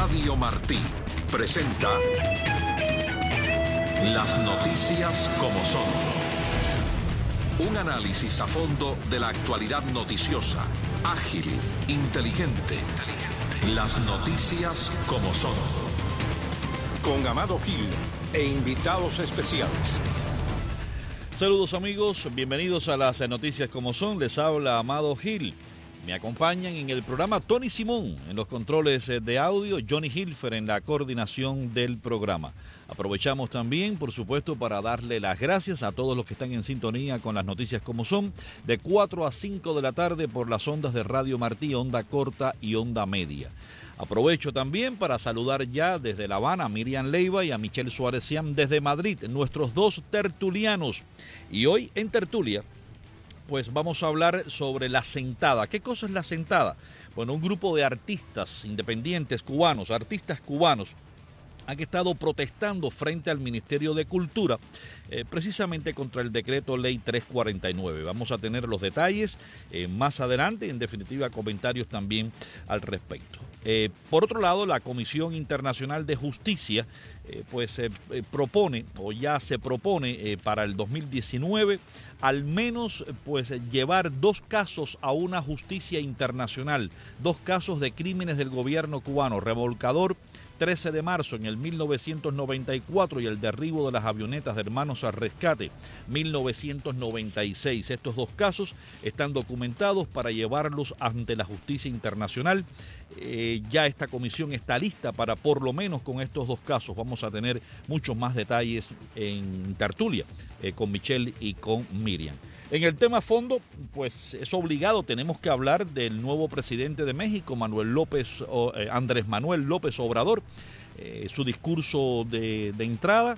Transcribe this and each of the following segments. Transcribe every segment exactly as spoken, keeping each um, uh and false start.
Radio Martí presenta Las noticias como son. Un análisis a fondo de la actualidad noticiosa, ágil, inteligente. Las noticias como son. Con Amado Gil e invitados especiales. Saludos amigos, bienvenidos a las noticias como son. Les habla Amado Gil. Me acompañan en el programa Tony Simón en los controles de audio, Johnny Hilfer en la coordinación del programa. Aprovechamos también, por supuesto, para darle las gracias a todos los que están en sintonía con las noticias como son, de cuatro a cinco de la tarde por las ondas de Radio Martí, onda corta y onda media. Aprovecho también para saludar ya desde La Habana a Miriam Leiva y a Michelle Suárez Siam desde Madrid, nuestros dos tertulianos. Y hoy en tertulia, pues vamos a hablar sobre La Sentada. ¿Qué cosa es La Sentada? Bueno, un grupo de artistas independientes cubanos, artistas cubanos, han estado protestando frente al Ministerio de Cultura, eh, precisamente contra el decreto ley trescientos cuarenta y nueve. Vamos a tener los detalles eh, más adelante, en definitiva comentarios también al respecto. Eh, por otro lado, la Comisión Internacional de Justicia eh, pues eh, eh, propone o ya se propone eh, para el dos mil diecinueve al menos pues llevar dos casos a una justicia internacional, dos casos de crímenes del gobierno cubano, Revolcador trece de marzo en el mil novecientos noventa y cuatro y el derribo de las avionetas de Hermanos al Rescate mil novecientos noventa y seis. Estos dos casos están documentados para llevarlos ante la justicia internacional. Eh, ya esta comisión está lista para, por lo menos con estos dos casos, vamos a tener muchos más detalles en tertulia eh, con Michelle y con Miriam. En el tema fondo, pues es obligado, tenemos que hablar del nuevo presidente de México, Manuel López, eh, Andrés Manuel López Obrador, eh, su discurso de, de entrada,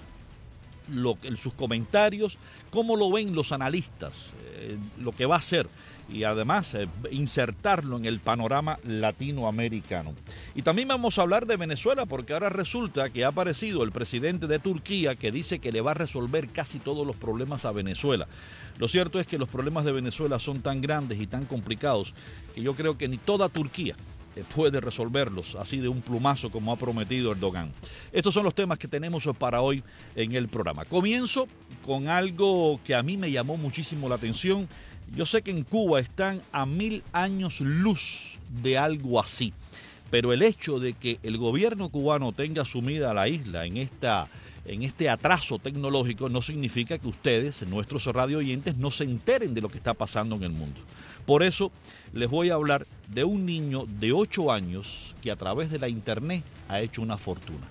lo, sus comentarios, cómo lo ven los analistas, eh, lo que va a hacer y además eh, insertarlo en el panorama latinoamericano. Y también vamos a hablar de Venezuela porque ahora resulta que ha aparecido el presidente de Turquía que dice que le va a resolver casi todos los problemas a Venezuela. Lo cierto es que los problemas de Venezuela son tan grandes y tan complicados que yo creo que ni toda Turquía puede resolverlos así de un plumazo como ha prometido Erdogan. Estos son los temas que tenemos para hoy en el programa. Comienzo con algo que a mí me llamó muchísimo la atención. Yo sé que en Cuba están a mil años luz de algo así, pero el hecho de que el gobierno cubano tenga sumida a la isla en esta en este atraso tecnológico no significa que ustedes, nuestros radio oyentes, no se enteren de lo que está pasando en el mundo. Por eso les voy a hablar de un niño de ocho años que a través de la internet ha hecho una fortuna.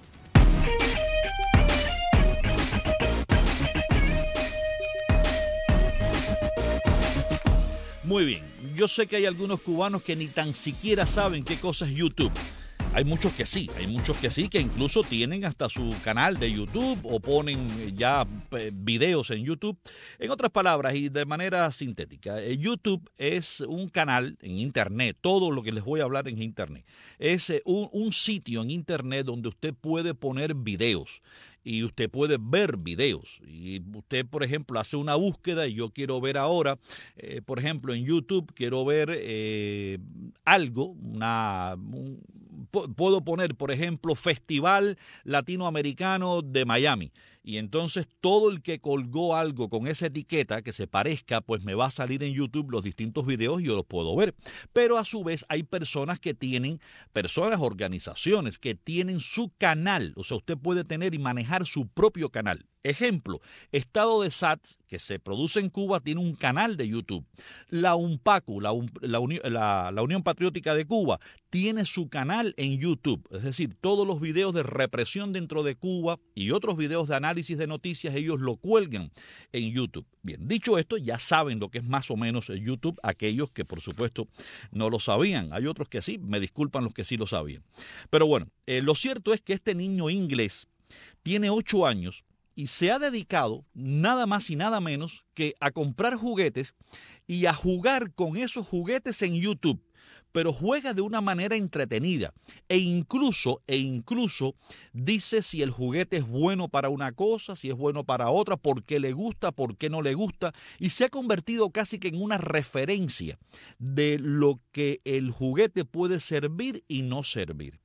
Muy bien, yo sé que hay algunos cubanos que ni tan siquiera saben qué cosa es YouTube. Hay muchos que sí, hay muchos que sí, que incluso tienen hasta su canal de YouTube o ponen ya videos en YouTube. En otras palabras y de manera sintética, YouTube es un canal en Internet, todo lo que les voy a hablar en Internet. Es un, un sitio en Internet donde usted puede poner videos. Y usted puede ver videos. Y usted, por ejemplo, hace una búsqueda y yo quiero ver ahora, eh, por ejemplo, en YouTube, quiero ver eh, algo, una, un, puedo poner, por ejemplo, Festival Latinoamericano de Miami. Y entonces todo el que colgó algo con esa etiqueta que se parezca, pues me va a salir en YouTube los distintos videos y yo los puedo ver. Pero a su vez hay personas que tienen, personas, organizaciones que tienen su canal. O sea, usted puede tener y manejar su propio canal. Ejemplo, Estado de S A T, que se produce en Cuba, tiene un canal de YouTube. La UNPACU, la, la, Uni, la, la Unión Patriótica de Cuba, tiene su canal en YouTube. Es decir, todos los videos de represión dentro de Cuba y otros videos de análisis de noticias, ellos lo cuelgan en YouTube. Bien, dicho esto, ya saben lo que es más o menos YouTube, aquellos que por supuesto no lo sabían. Hay otros que sí, me disculpan los que sí lo sabían. Pero bueno, eh, lo cierto es que este niño inglés tiene ocho años y se ha dedicado nada más y nada menos que a comprar juguetes y a jugar con esos juguetes en YouTube. Pero juega de una manera entretenida e incluso, e incluso dice si el juguete es bueno para una cosa, si es bueno para otra, por qué le gusta, por qué no le gusta, y se ha convertido casi que en una referencia de lo que el juguete puede servir y no servir.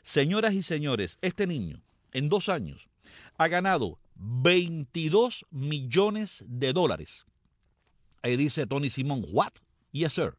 Señoras y señores, este niño en dos años ha ganado veintidós millones de dólares. Ahí dice Tony Simón, ¿what? Yes, sir.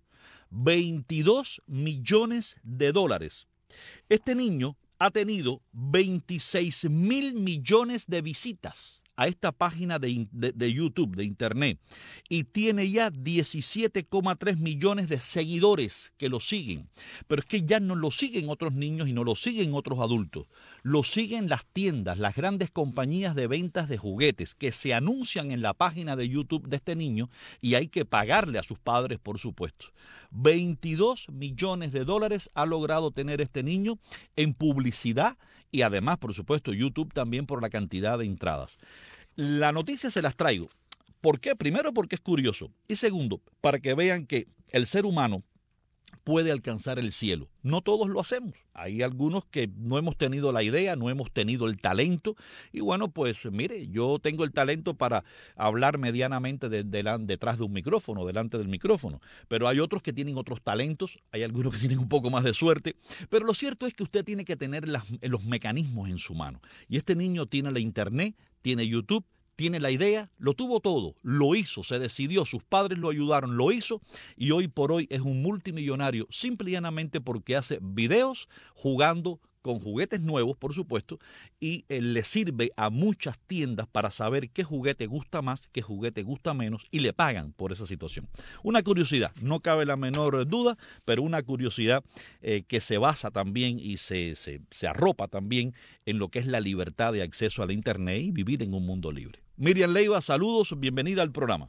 veintidós millones de dólares. Este niño ha tenido veintiséis mil millones de visitas a esta página de, de, de YouTube, de Internet, y tiene ya diecisiete coma tres millones de seguidores que lo siguen. Pero es que ya no lo siguen otros niños y no lo siguen otros adultos. Lo siguen las tiendas, las grandes compañías de ventas de juguetes que se anuncian en la página de YouTube de este niño y hay que pagarle a sus padres, por supuesto. veintidós millones de dólares ha logrado tener este niño en publicidad y además, por supuesto, YouTube también por la cantidad de entradas. La noticia se las traigo. ¿Por qué? Primero, porque es curioso. Y segundo, para que vean que el ser humano puede alcanzar el cielo. No todos lo hacemos. Hay algunos que no hemos tenido la idea, no hemos tenido el talento. Y bueno, pues mire, yo tengo el talento para hablar medianamente de, de la, detrás de un micrófono, delante del micrófono. Pero hay otros que tienen otros talentos, hay algunos que tienen un poco más de suerte. Pero lo cierto es que usted tiene que tener las, los mecanismos en su mano. Y este niño tiene la internet, tiene YouTube, tiene la idea, lo tuvo todo, lo hizo, se decidió, sus padres lo ayudaron, lo hizo y hoy por hoy es un multimillonario simple y llanamente porque hace videos jugando con juguetes nuevos, por supuesto, y eh, le sirve a muchas tiendas para saber qué juguete gusta más, qué juguete gusta menos, y le pagan por esa situación. Una curiosidad, no cabe la menor duda, pero una curiosidad eh, que se basa también y se, se, se arropa también en lo que es la libertad de acceso a la Internet y vivir en un mundo libre. Miriam Leiva, saludos, bienvenida al programa.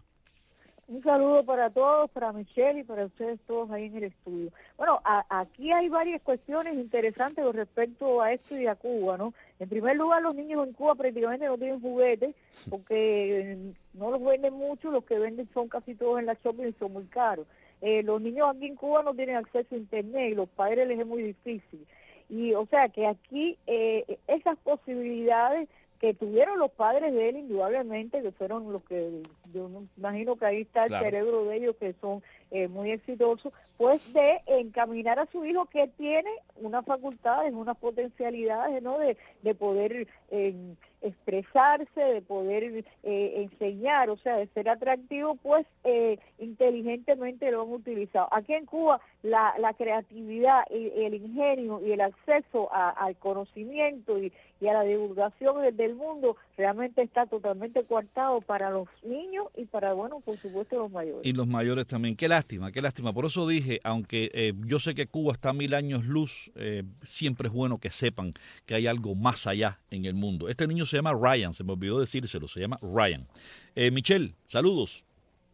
Un saludo para todos, para Michelle y para ustedes todos ahí en el estudio. Bueno, a, aquí hay varias cuestiones interesantes con respecto a esto y a Cuba, ¿no? En primer lugar, los niños en Cuba prácticamente no tienen juguetes porque no los venden mucho, los que venden son casi todos en la shopping y son muy caros. Eh, los niños aquí en Cuba no tienen acceso a Internet y los padres les es muy difícil. Y o sea que aquí eh, esas posibilidades que tuvieron los padres de él, indudablemente, que fueron los que, yo me imagino que ahí está el claro. cerebro de ellos, que son eh, muy exitosos, pues de encaminar a su hijo que tiene unas facultades, unas potencialidades, ¿no? De, de poder eh, expresarse, de poder eh, enseñar, o sea, de ser atractivo, pues eh, inteligentemente lo han utilizado. Aquí en Cuba, la, la creatividad, el, el ingenio y el acceso a, al conocimiento y, y a la divulgación del mundo realmente está totalmente coartado para los niños y para, bueno, por supuesto, los mayores. Y los mayores también. Qué lástima, qué lástima. Por eso dije, aunque eh, yo sé que Cuba está a mil años luz, eh, siempre es bueno que sepan que hay algo más allá en el mundo. Este niño se llama Ryan, se me olvidó decírselo, se llama Ryan. Eh, Michelle, saludos.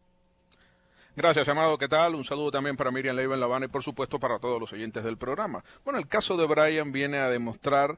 Gracias, Amado. ¿Qué tal? Un saludo también para Miriam Leiva en La Habana y, por supuesto, para todos los oyentes del programa. Bueno, el caso de Brian viene a demostrar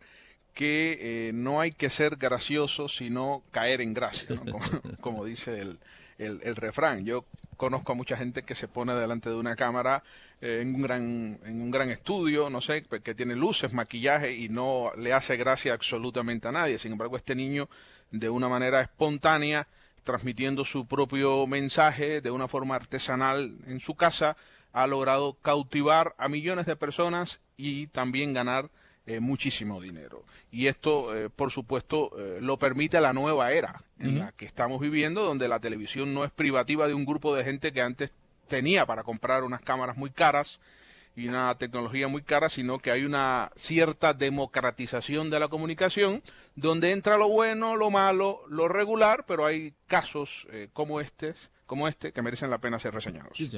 que eh, no hay que ser gracioso, sino caer en gracia, ¿no? como, como dice el, el, el refrán. Yo conozco a mucha gente que se pone delante de una cámara eh, en, un gran, en un gran estudio, no sé, que tiene luces, maquillaje y no le hace gracia absolutamente a nadie. Sin embargo, este niño, de una manera espontánea, transmitiendo su propio mensaje de una forma artesanal en su casa, ha logrado cautivar a millones de personas y también ganar Eh, muchísimo dinero. Y esto, eh, por supuesto, eh, lo permite la nueva era en uh-huh. la que estamos viviendo, donde la televisión no es privativa de un grupo de gente que antes tenía para comprar unas cámaras muy caras y una tecnología muy cara, sino que hay una cierta democratización de la comunicación, donde entra lo bueno, lo malo, lo regular, pero hay casos eh, como este, como este que merecen la pena ser reseñados. Sí, sí.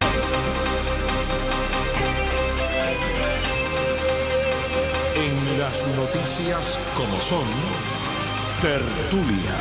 En las noticias como son, tertulia.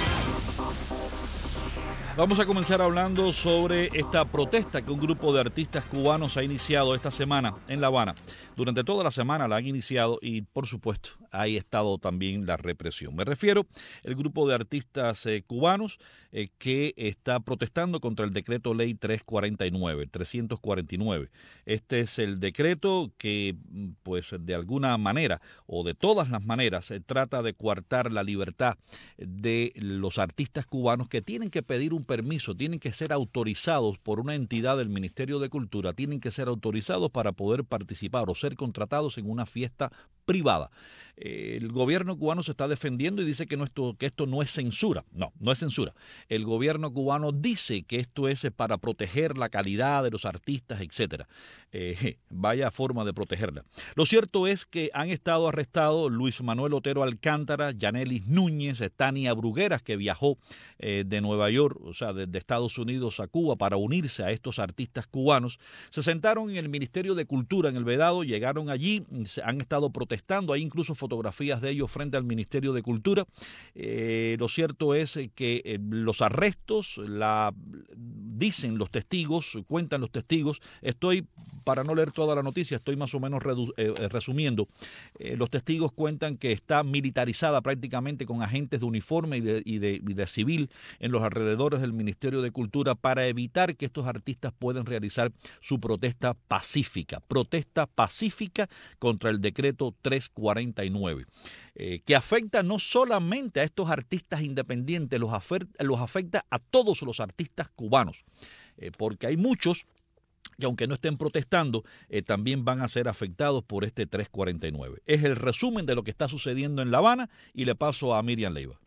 Vamos a comenzar hablando sobre esta protesta que un grupo de artistas cubanos ha iniciado esta semana en La Habana. Durante toda la semana la han iniciado y, por supuesto, ahí ha estado también la represión. Me refiero al grupo de artistas eh, cubanos eh, que está protestando contra el decreto ley trescientos cuarenta y nueve, el trescientos cuarenta y nueve. Este es el decreto que, pues, de alguna manera o de todas las maneras, se trata de coartar la libertad de los artistas cubanos que tienen que pedir un permiso, tienen que ser autorizados por una entidad del Ministerio de Cultura, tienen que ser autorizados para poder participar o ser contratados en una fiesta privada. El gobierno cubano se está defendiendo y dice que, no esto, que esto no es censura. No, no es censura. El gobierno cubano dice que esto es para proteger la calidad de los artistas, etcétera. Eh, vaya forma de protegerla. Lo cierto es que han estado arrestados Luis Manuel Otero Alcántara, Yanelis Núñez, Tania Brugueras, que viajó eh, de Nueva York, o sea, desde Estados Unidos a Cuba para unirse a estos artistas cubanos. Se sentaron en el Ministerio de Cultura en el Vedado, llegaron allí, han estado protestando, hay incluso fotografías de ellos frente al Ministerio de Cultura. Eh, lo cierto es que eh, los arrestos, la, dicen los testigos, cuentan los testigos, estoy, para no leer toda la noticia, estoy más o menos redu, eh, resumiendo, eh, los testigos cuentan que está militarizada prácticamente con agentes de uniforme y de, y, de, y de civil en los alrededores del Ministerio de Cultura para evitar que estos artistas puedan realizar su protesta pacífica, protesta pacífica contra el decreto trescientos cuarenta y nueve, eh, que afecta no solamente a estos artistas independientes, los, afer, los afecta a todos los artistas cubanos, eh, porque hay muchos que aunque no estén protestando, eh, también van a ser afectados por este trescientos cuarenta y nueve. Es el resumen de lo que está sucediendo en La Habana y le paso a Miriam Leiva.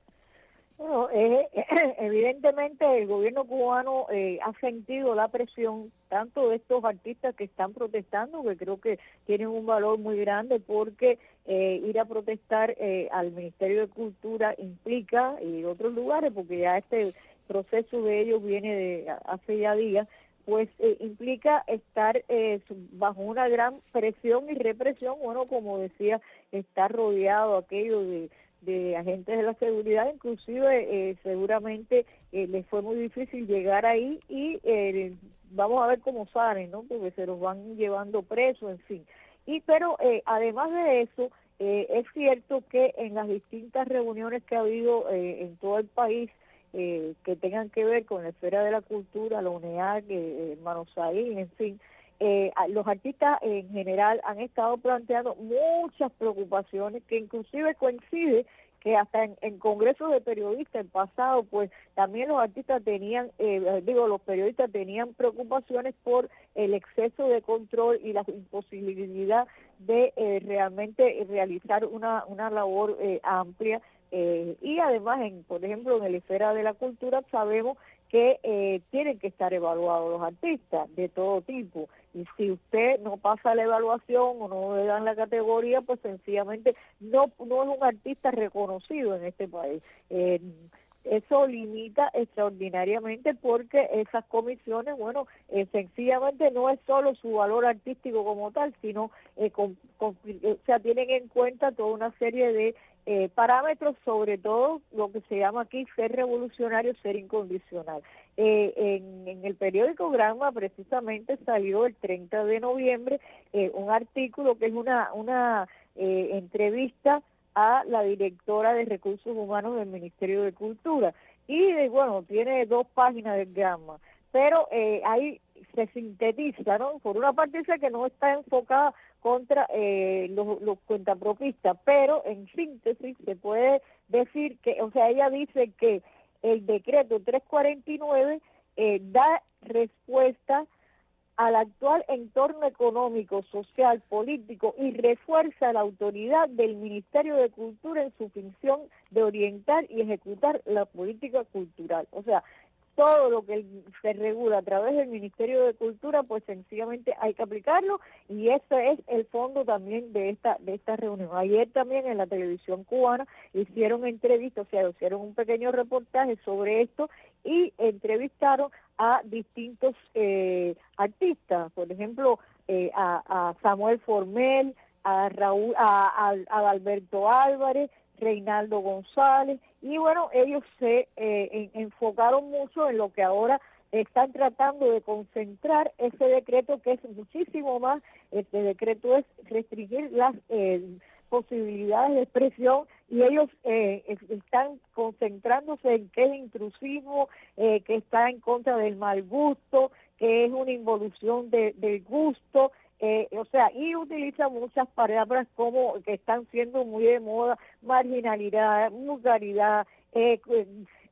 Bueno, eh, evidentemente el gobierno cubano eh, ha sentido la presión tanto de estos artistas que están protestando, que creo que tienen un valor muy grande porque eh, ir a protestar eh, al Ministerio de Cultura implica, y otros lugares, porque ya este proceso de ellos viene de hace ya días, pues eh, implica estar eh, bajo una gran presión y represión. Bueno, como decía, estar rodeado aquello de de agentes de la seguridad, inclusive eh, seguramente eh, les fue muy difícil llegar ahí y eh, vamos a ver cómo salen, ¿no? Porque se los van llevando presos, en fin. Y pero eh, además de eso, eh, es cierto que en las distintas reuniones que ha habido eh, en todo el país eh, que tengan que ver con la esfera de la cultura, la UNEAC, eh, Hermano Saín, en fin, Eh, los artistas en general han estado planteando muchas preocupaciones que inclusive coincide que hasta en, en congresos de periodistas en pasado, pues también los artistas tenían, eh, digo, los periodistas tenían preocupaciones por el exceso de control y la imposibilidad de eh, realmente realizar una, una labor eh, amplia. Eh, y además, en, por ejemplo, en la esfera de la cultura sabemos que eh, tienen que estar evaluados los artistas de todo tipo, y si usted no pasa la evaluación o no le dan la categoría, pues sencillamente no, no es un artista reconocido en este país. Eh, eso limita extraordinariamente porque esas comisiones, bueno, eh, sencillamente no es solo su valor artístico como tal, sino, eh, con, con, o sea, tienen en cuenta toda una serie de Eh, parámetros, sobre todo lo que se llama aquí ser revolucionario, ser incondicional. Eh, en, en el periódico Granma precisamente salió el treinta de noviembre eh, un artículo que es una, una eh, entrevista a la directora de Recursos Humanos del Ministerio de Cultura, y eh, bueno, tiene dos páginas de Granma, pero eh, ahí se sintetiza, ¿no? Por una parte dice que no está enfocada contra eh, los, los cuentapropistas, pero en síntesis se puede decir que, o sea, ella dice que el decreto trescientos cuarenta y nueve eh, da respuesta al actual entorno económico, social, político y refuerza la autoridad del Ministerio de Cultura en su función de orientar y ejecutar la política cultural. O sea, todo lo que se regula a través del Ministerio de Cultura, pues sencillamente hay que aplicarlo, y ese es el fondo también de esta de esta reunión. Ayer también en la televisión cubana hicieron entrevistas, o sea, hicieron un pequeño reportaje sobre esto y entrevistaron a distintos eh, artistas, por ejemplo, eh, a, a Samuel Formel, a Raúl, a, a, a Alberto Álvarez, Reinaldo González, y bueno, ellos se eh, en, enfocaron mucho en lo que ahora están tratando de concentrar ese decreto, que es muchísimo más. Este decreto es restringir las eh, posibilidades de expresión, y ellos eh, están concentrándose en que es intrusismo, eh, que está en contra del mal gusto, que es una involución de, del gusto. Eh, o sea, y utiliza muchas palabras como que están siendo muy de moda: marginalidad, vulgaridad, eh, eh,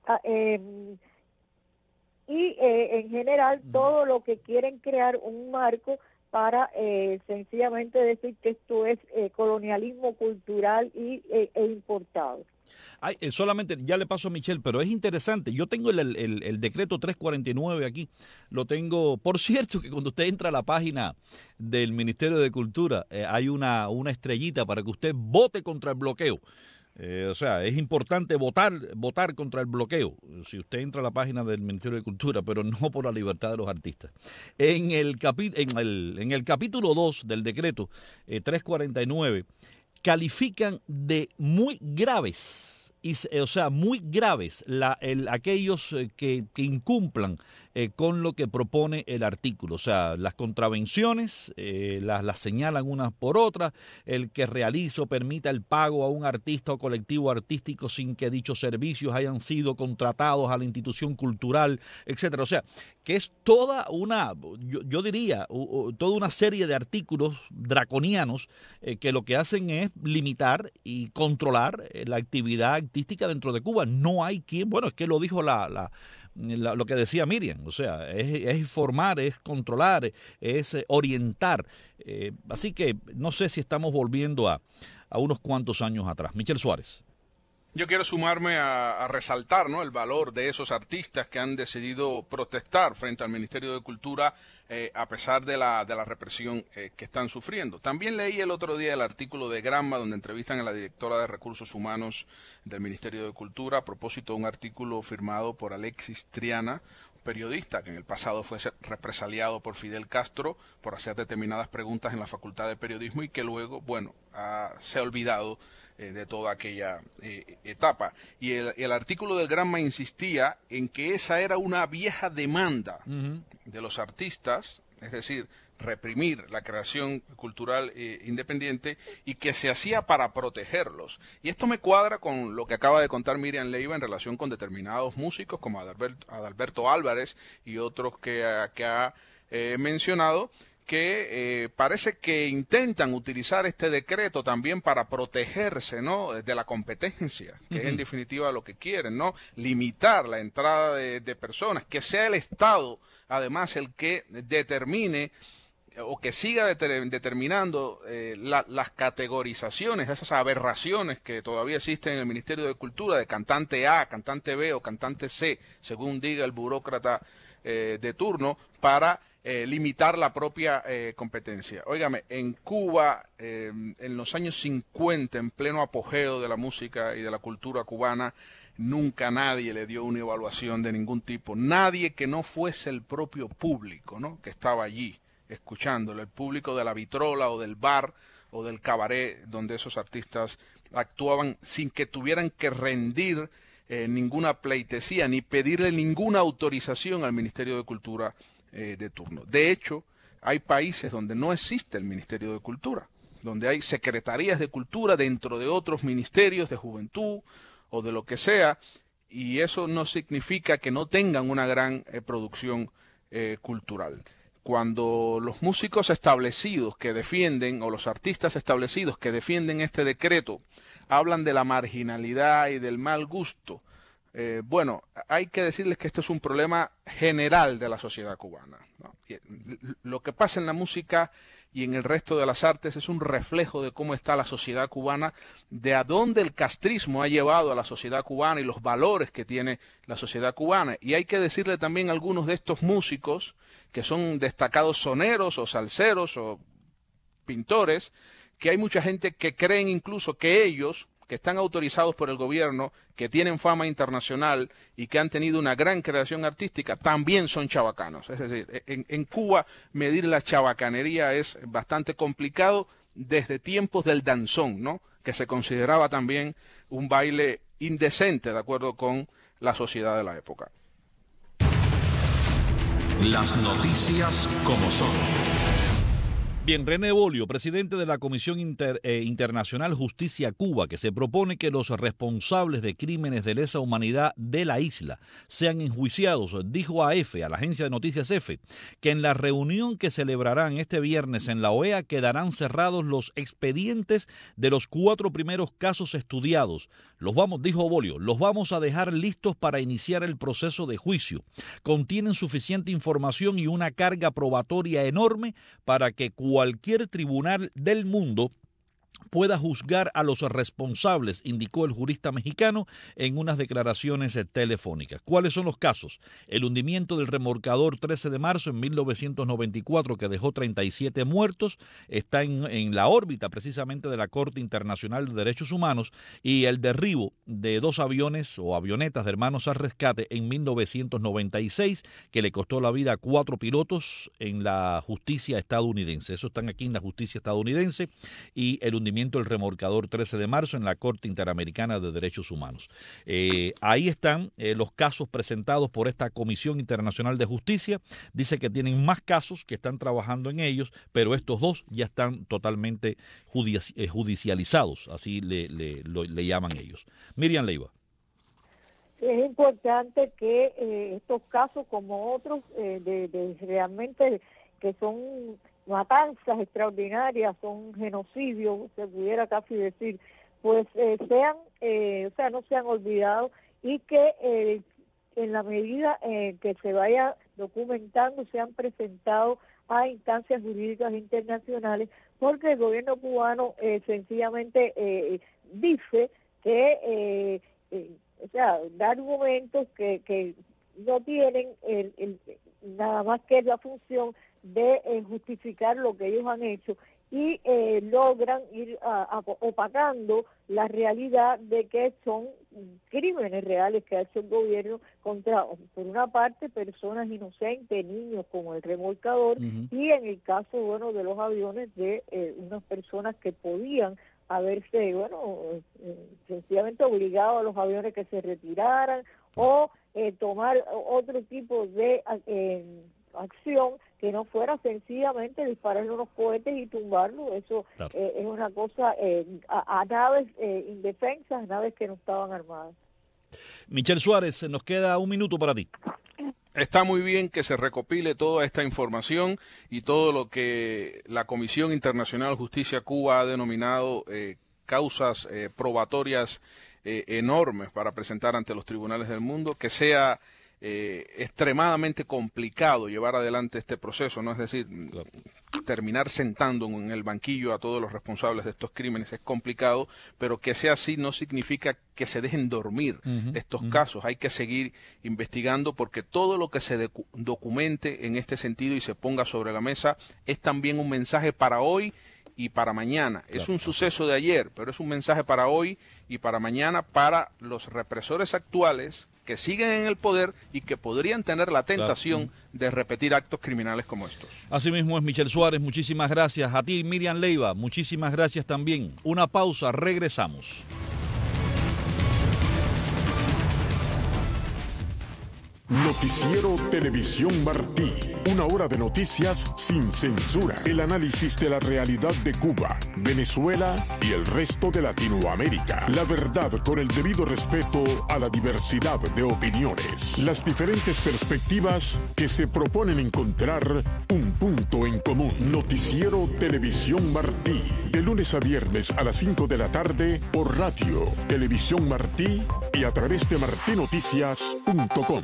eh, y eh, en general todo lo que quieren crear un marco para eh, sencillamente decir que esto es eh, colonialismo cultural y, eh, e importado. Ay, eh, solamente, ya le paso a Michelle, pero es interesante. Yo tengo el, el, el decreto trescientos cuarenta y nueve aquí. Lo tengo. Por cierto, que cuando usted entra a la página del Ministerio de Cultura, eh, hay una, una estrellita para que usted vote contra el bloqueo. Eh, o sea, es importante votar votar contra el bloqueo, si usted entra a la página del Ministerio de Cultura, pero no por la libertad de los artistas. En el, capi, en el, en el capítulo dos del decreto eh, trescientos cuarenta y nueve, califican de muy graves, y, o sea, muy graves la, el, aquellos eh, que, que incumplan eh, con lo que propone el artículo. O sea, las contravenciones eh, las, las señalan unas por otras, el que realice o permita el pago a un artista o colectivo artístico sin que dichos servicios hayan sido contratados a la institución cultural, etcétera. O sea, que es toda una, yo, yo diría, uh, uh, toda una serie de artículos draconianos eh, que lo que hacen es limitar y controlar eh, la actividad artística dentro de Cuba. No hay quien, bueno, es que lo dijo la, la, la lo que decía Miriam, o sea, es, es informar, es controlar, es orientar. Eh, así que no sé si estamos volviendo a, a unos cuantos años atrás. Michelle Suárez. Yo quiero sumarme a, a resaltar, ¿no?, el valor de esos artistas que han decidido protestar frente al Ministerio de Cultura eh, a pesar de la, de la represión eh, que están sufriendo. También leí el otro día el artículo de Granma, donde entrevistan a la directora de Recursos Humanos del Ministerio de Cultura a propósito de un artículo firmado por Alexis Triana, periodista que en el pasado fue represaliado por Fidel Castro por hacer determinadas preguntas en la Facultad de Periodismo y que luego, bueno, ha, se ha olvidado eh, de toda aquella eh, etapa. Y el, el artículo del Granma insistía en que esa era una vieja demanda uh-huh. de los artistas, es decir, reprimir la creación cultural eh, independiente y que se hacía para protegerlos. Y esto me cuadra con lo que acaba de contar Miriam Leiva en relación con determinados músicos como Adalberto, Adalberto Álvarez y otros que, que ha eh, mencionado, que eh, parece que intentan utilizar este decreto también para protegerse, ¿no?, de la competencia, que uh-huh. es en definitiva lo que quieren, ¿no?, limitar la entrada de, de personas, que sea el Estado además el que determine o que siga deter, determinando eh, la, las categorizaciones, esas aberraciones que todavía existen en el Ministerio de Cultura, de cantante A, cantante B o cantante C, según diga el burócrata eh, de turno, para eh, limitar la propia eh, competencia. Óigame, en Cuba, eh, en los años cincuenta, en pleno apogeo de la música y de la cultura cubana, nunca nadie le dio una evaluación de ningún tipo, nadie que no fuese el propio público, ¿no?, que estaba allí escuchándolo, el público de la vitrola o del bar o del cabaret donde esos artistas actuaban sin que tuvieran que rendir eh, ninguna pleitesía ni pedirle ninguna autorización al Ministerio de Cultura eh, de turno. De hecho, hay países donde no existe el Ministerio de Cultura, donde hay secretarías de cultura dentro de otros ministerios de juventud o de lo que sea, y eso no significa que no tengan una gran eh, producción eh, cultural. Cuando los músicos establecidos que defienden, o los artistas establecidos que defienden este decreto, hablan de la marginalidad y del mal gusto, eh, bueno, hay que decirles que esto es un problema general de la sociedad cubana, ¿no? Lo que pasa en la música y en el resto de las artes es un reflejo de cómo está la sociedad cubana, de a dónde el castrismo ha llevado a la sociedad cubana y los valores que tiene la sociedad cubana. Y hay que decirle también a algunos de estos músicos, que son destacados soneros o salseros o pintores, que hay mucha gente que creen incluso que ellos, que están autorizados por el gobierno, que tienen fama internacional y que han tenido una gran creación artística, también son chabacanos. Es decir, en, en Cuba medir la chabacanería es bastante complicado desde tiempos del danzón, ¿no?, que se consideraba también un baile indecente de acuerdo con la sociedad de la época. Las noticias como son. Bien, René Bolio, presidente de la Comisión Inter, eh, Internacional Justicia Cuba, que se propone que los responsables de crímenes de lesa humanidad de la isla sean enjuiciados, dijo a EFE, a la agencia de noticias EFE, que en la reunión que celebrarán este viernes en la O E A quedarán cerrados los expedientes de los cuatro primeros casos estudiados. Los vamos, dijo Bolio, los vamos a dejar listos para iniciar el proceso de juicio. Contienen suficiente información y una carga probatoria enorme para que cualquier tribunal del mundo pueda juzgar a los responsables, indicó el jurista mexicano en unas declaraciones telefónicas. ¿Cuáles son los casos? El hundimiento del remolcador trece de marzo en mil novecientos noventa y cuatro, que dejó treinta y siete muertos, está en, en la órbita precisamente de la Corte Internacional de Derechos Humanos, y el derribo de dos aviones o avionetas de Hermanos al Rescate en mil novecientos noventa y seis, que le costó la vida a cuatro pilotos en la justicia estadounidense. Eso están aquí en la justicia estadounidense, y el hundimiento del remolcador trece de marzo en la Corte Interamericana de Derechos Humanos. Eh, ahí están eh, los casos presentados por esta Comisión Internacional de Justicia. Dice que tienen más casos, que están trabajando en ellos, pero estos dos ya están totalmente judici- eh, judicializados, así le, le, lo, le llaman ellos. Miriam Leiva. Es importante que eh, estos casos, como otros, eh, de, de realmente que son matanzas extraordinarias, son genocidios, se pudiera casi decir, pues eh, sean, eh, o sea, no sean olvidados, y que eh, en la medida eh, que se vaya documentando sean presentados a instancias jurídicas internacionales, porque el gobierno cubano eh, sencillamente eh, dice que, eh, eh, o sea, da argumentos que, que no tienen el, el, nada más que la función de eh, justificar lo que ellos han hecho, y eh, logran ir a, a, opacando la realidad de que son crímenes reales que ha hecho el gobierno contra, por una parte, personas inocentes, niños como el remolcador, uh-huh. y en el caso, bueno, de los aviones, de eh, unas personas que podían haberse, bueno, eh, sencillamente obligado a los aviones que se retiraran, o eh, tomar otro tipo de eh, acción que no fuera sencillamente dispararle unos cohetes y tumbarlo. Eso claro. eh, es una cosa eh, a, a naves eh, indefensas, naves que no estaban armadas. Michelle Suárez, nos queda un minuto para ti. Está muy bien que se recopile toda esta información y todo lo que la Comisión Internacional Justicia Cuba ha denominado eh, causas eh, probatorias eh, enormes para presentar ante los tribunales del mundo, que sea Eh, extremadamente complicado llevar adelante este proceso, ¿no? Es decir, claro. terminar sentando en el banquillo a todos los responsables de estos crímenes es complicado, pero que sea así no significa que se dejen dormir uh-huh, estos uh-huh. casos. Hay que seguir investigando, porque todo lo que se docu- documente en este sentido y se ponga sobre la mesa es también un mensaje para hoy y para mañana. Claro. Es un suceso de ayer, pero es un mensaje para hoy y para mañana, para los represores actuales que siguen en el poder y que podrían tener la tentación claro. de repetir actos criminales como estos. Así mismo es, Michelle Suárez, muchísimas gracias. A ti, Miriam Leiva, muchísimas gracias también. Una pausa, regresamos. Noticiero Televisión Martí. Una hora de noticias sin censura. El análisis de la realidad de Cuba, Venezuela y el resto de Latinoamérica. La verdad con el debido respeto a la diversidad de opiniones. Las diferentes perspectivas que se proponen encontrar un punto en común. Noticiero Televisión Martí. De lunes a viernes a las cinco de la tarde por radio, Televisión Martí y a través de martí noticias punto com.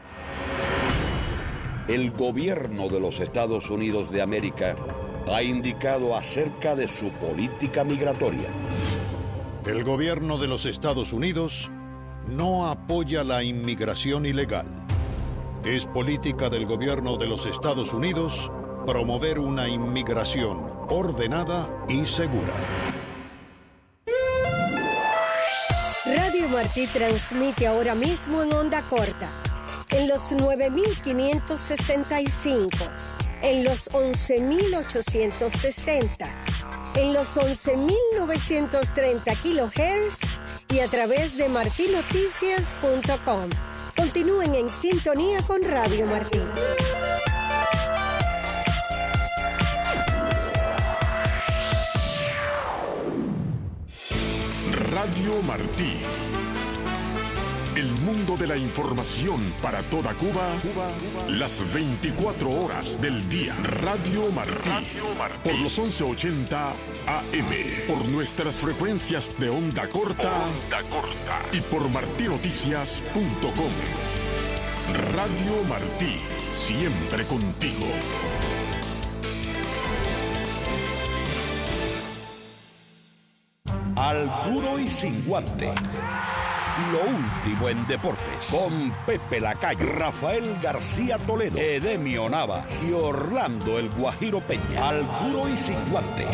El gobierno de los Estados Unidos de América ha indicado acerca de su política migratoria. El gobierno de los Estados Unidos no apoya la inmigración ilegal. Es política del gobierno de los Estados Unidos promover una inmigración ordenada y segura. Radio Martí transmite ahora mismo en onda corta, en los nueve mil quinientos sesenta y cinco, en los once mil ochocientos sesenta, en los once mil novecientos treinta kilohertz y a través de martí noticias punto com. Continúen en sintonía con Radio Martí. Radio Martí. El mundo de la información para toda Cuba, Cuba, Cuba, las veinticuatro horas del día. Radio Martí. Radio Martí. Por los once ochenta A M. Por nuestras frecuencias de onda corta. Onda corta. Y por martinoticias punto com. Radio Martí. Siempre contigo. Al duro y sin guante. Lo último en deportes. Con Pepe Lacayo, Rafael García Toledo, Edemio Navas y Orlando El Guajiro Peña. Al duro y sin guante.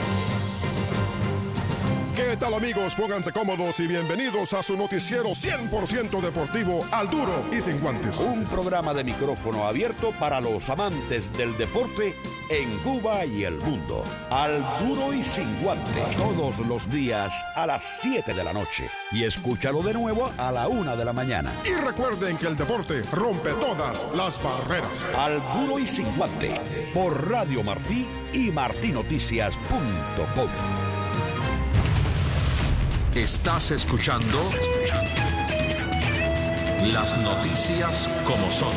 ¿Qué tal, amigos? Pónganse cómodos y bienvenidos a su noticiero cien por ciento deportivo, Al duro y sin guantes. Un programa de micrófono abierto para los amantes del deporte en Cuba y el mundo. Al duro y sin guante. Todos los días a las siete de la noche. Y escúchalo de nuevo a la una de la mañana. Y recuerden que el deporte rompe todas las barreras. Al duro y sin guante. Por Radio Martí y martinoticias punto com. Estás escuchando las noticias como son.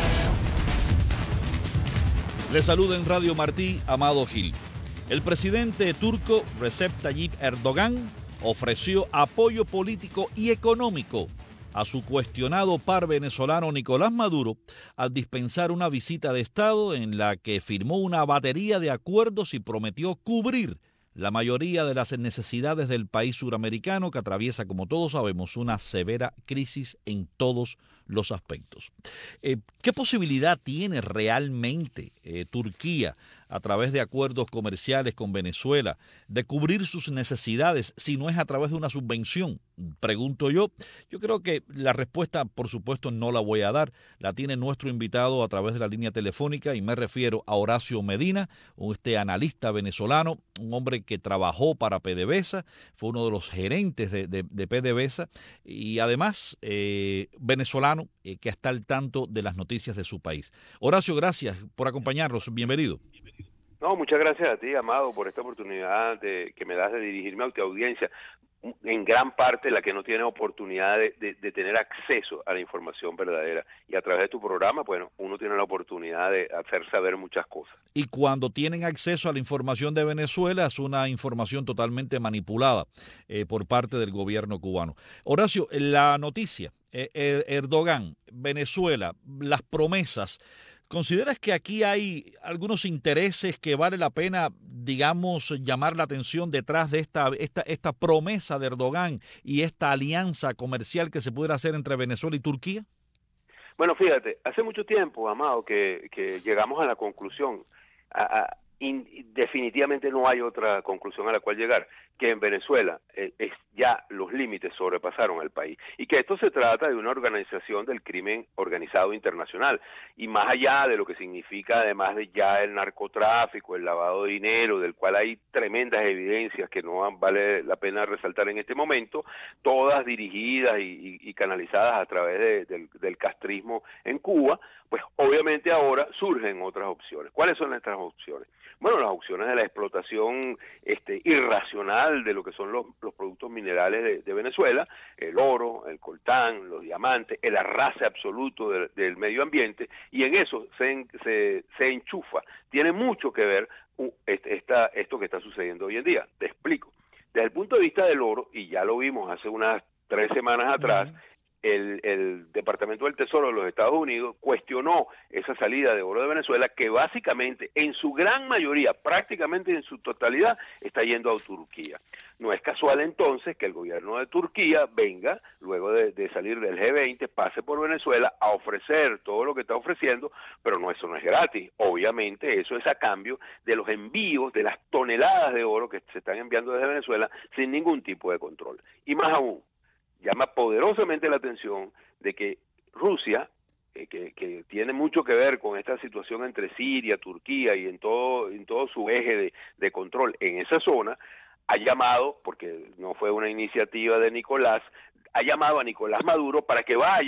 Le saluda en Radio Martí, Amado Gil. El presidente turco Recep Tayyip Erdogan ofreció apoyo político y económico a su cuestionado par venezolano Nicolás Maduro al dispensar una visita de Estado en la que firmó una batería de acuerdos y prometió cubrir la mayoría de las necesidades del país suramericano que atraviesa, como todos sabemos, una severa crisis en todos los aspectos. Eh, ¿Qué posibilidad tiene realmente eh, Turquía, a través de acuerdos comerciales con Venezuela, de cubrir sus necesidades si no es a través de una subvención? Pregunto yo. Yo creo que la respuesta, por supuesto, no la voy a dar. La tiene nuestro invitado a través de la línea telefónica y me refiero a Horacio Medina, este analista venezolano, un hombre que trabajó para PDVSA, fue uno de los gerentes de, de, de PDVSA y además eh, venezolano eh, que está al tanto de las noticias de su país. Horacio, gracias por acompañarnos. Bienvenido. No, muchas gracias a ti, Amado, por esta oportunidad de, que me das de dirigirme a tu audiencia, en gran parte la que no tiene oportunidad de, de, de tener acceso a la información verdadera. Y a través de tu programa, bueno, uno tiene la oportunidad de hacer saber muchas cosas. Y cuando tienen acceso a la información de Venezuela, es una información totalmente manipulada eh, por parte del gobierno cubano. Horacio, la noticia, eh, Erdogan, Venezuela, las promesas. ¿Consideras que aquí hay algunos intereses que vale la pena, digamos, llamar la atención detrás de esta, esta, esta promesa de Erdogan y esta alianza comercial que se pudiera hacer entre Venezuela y Turquía? Bueno, fíjate, hace mucho tiempo, Amado, que, que llegamos a la conclusión, a, a, in, definitivamente no hay otra conclusión a la cual llegar, que en Venezuela eh, es, ya los límites sobrepasaron al país y que esto se trata de una organización del crimen organizado internacional y más allá de lo que significa además de ya el narcotráfico, el lavado de dinero, del cual hay tremendas evidencias que no vale la pena resaltar en este momento, todas dirigidas y, y, y canalizadas a través de, del, del castrismo en Cuba, pues obviamente ahora surgen otras opciones. ¿Cuáles son nuestras opciones? Bueno, las opciones de la explotación este, irracional de lo que son los, los productos minerales de, de Venezuela, el oro, el coltán, los diamantes, el arrase absoluto de, del medio ambiente, y en eso se, se, se enchufa. Tiene mucho que ver uh, esta, esto que está sucediendo hoy en día. Te explico. Desde el punto de vista del oro, y ya lo vimos hace unas tres semanas atrás, uh-huh. El, el Departamento del Tesoro de los Estados Unidos cuestionó esa salida de oro de Venezuela que básicamente en su gran mayoría, prácticamente en su totalidad, está yendo a Turquía. No es casual entonces que el gobierno de Turquía venga, luego de, de salir del G veinte, pase por Venezuela a ofrecer todo lo que está ofreciendo, pero no, eso no es gratis. Obviamente eso es a cambio de los envíos, de las toneladas de oro que se están enviando desde Venezuela sin ningún tipo de control. Y más aún, llama poderosamente la atención de que Rusia, eh, que, que tiene mucho que ver con esta situación entre Siria, Turquía y en todo, en todo su eje de, de control en esa zona, ha llamado, porque no fue una iniciativa de Nicolás, ha llamado a Nicolás Maduro para que vaya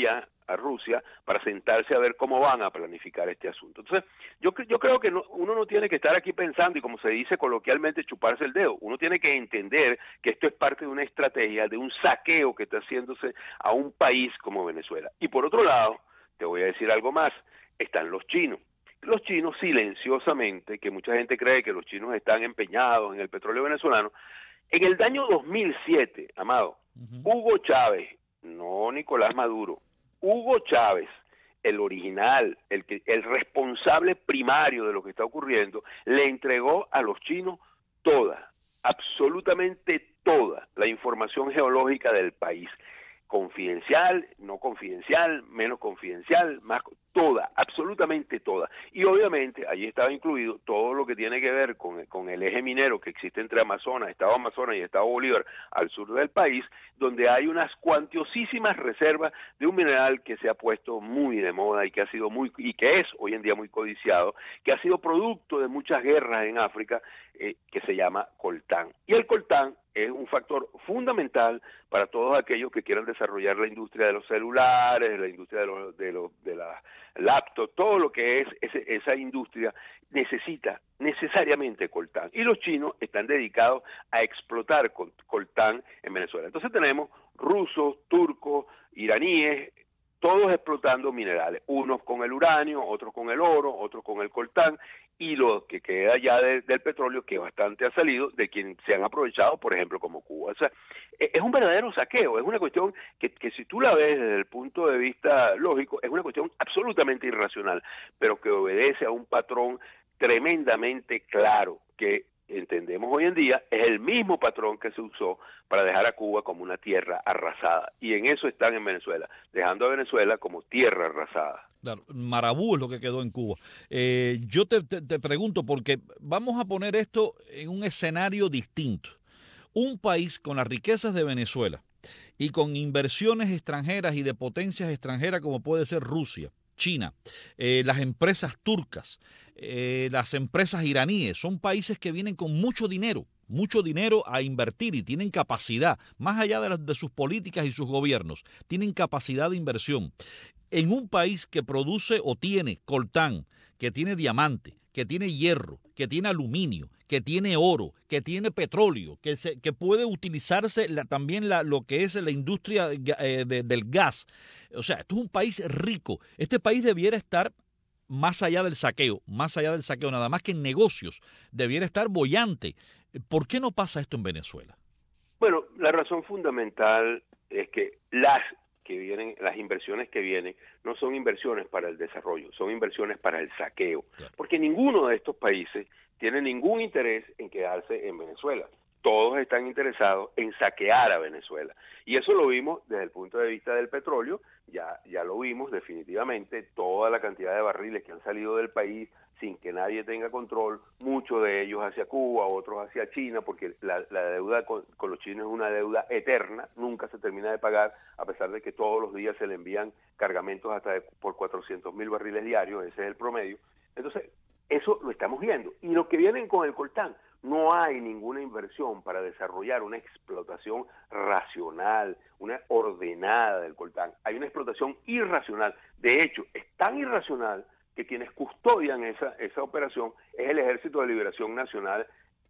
a Rusia para sentarse a ver cómo van a planificar este asunto. Entonces, yo, yo creo que no, uno no tiene que estar aquí pensando y, como se dice coloquialmente, chuparse el dedo. Uno tiene que entender que esto es parte de una estrategia, de un saqueo que está haciéndose a un país como Venezuela. Y por otro lado, te voy a decir algo más, están los chinos. Los chinos silenciosamente, que mucha gente cree que los chinos están empeñados en el petróleo venezolano. En el año dos mil siete, Amado, uh-huh. Hugo Chávez, no Nicolás Maduro, Hugo Chávez, el original, el, que, el responsable primario de lo que está ocurriendo, le entregó a los chinos toda, absolutamente toda la información geológica del país. Confidencial, no confidencial, menos confidencial, más toda, absolutamente toda. Y obviamente allí estaba incluido todo lo que tiene que ver con, con el eje minero que existe entre Amazonas, Estado Amazonas y Estado Bolívar al sur del país, donde hay unas cuantiosísimas reservas de un mineral que se ha puesto muy de moda y que ha sido muy y que es hoy en día muy codiciado, que ha sido producto de muchas guerras en África, eh, que se llama coltán. Y el coltán es un factor fundamental para todos aquellos que quieran desarrollar la industria de los celulares, la industria de los de los de las laptops, todo lo que es ese, esa industria necesita necesariamente coltán. Y los chinos están dedicados a explotar coltán en Venezuela. Entonces tenemos rusos, turcos, iraníes, todos explotando minerales, unos con el uranio, otros con el oro, otros con el coltán, y lo que queda ya de, del petróleo, que bastante ha salido, de quien se han aprovechado, por ejemplo, como Cuba. O sea, es un verdadero saqueo, es una cuestión que, que si tú la ves desde el punto de vista lógico, es una cuestión absolutamente irracional, pero que obedece a un patrón tremendamente claro, que entendemos hoy en día, es el mismo patrón que se usó para dejar a Cuba como una tierra arrasada. Y en eso están en Venezuela, dejando a Venezuela como tierra arrasada. Claro, Marabú es lo que quedó en Cuba. Eh, yo te, te, te pregunto, porque vamos a poner esto en un escenario distinto. Un país con las riquezas de Venezuela y con inversiones extranjeras y de potencias extranjeras como puede ser Rusia, China, eh, las empresas turcas, eh, las empresas iraníes, son países que vienen con mucho dinero, mucho dinero a invertir y tienen capacidad, más allá de, las, de sus políticas y sus gobiernos, tienen capacidad de inversión. En un país que produce o tiene coltán, que tiene diamante, que tiene hierro, que tiene aluminio, que tiene oro, que tiene petróleo, que, se, que puede utilizarse la, también la, lo que es la industria eh, de, del gas. O sea, esto es un país rico. Este país debiera estar más allá del saqueo, más allá del saqueo, nada más que en negocios, debiera estar boyante. ¿Por qué no pasa esto en Venezuela? Bueno, la razón fundamental es que las que vienen, las inversiones que vienen, no son inversiones para el desarrollo, son inversiones para el saqueo, claro. Porque ninguno de estos países tiene ningún interés en quedarse en Venezuela. Todos están interesados en saquear a Venezuela. Y eso lo vimos desde el punto de vista del petróleo, ya, ya lo vimos definitivamente, toda la cantidad de barriles que han salido del país sin que nadie tenga control, muchos de ellos hacia Cuba, otros hacia China, porque la, la deuda con, con los chinos es una deuda eterna, nunca se termina de pagar, a pesar de que todos los días se le envían cargamentos hasta de, por cuatrocientos mil barriles diarios, ese es el promedio. Entonces, eso lo estamos viendo. Y los que vienen con el coltán, no hay ninguna inversión para desarrollar una explotación racional, una ordenada del coltán. Hay una explotación irracional. De hecho, es tan irracional que quienes custodian esa, esa operación es el Ejército de Liberación Nacional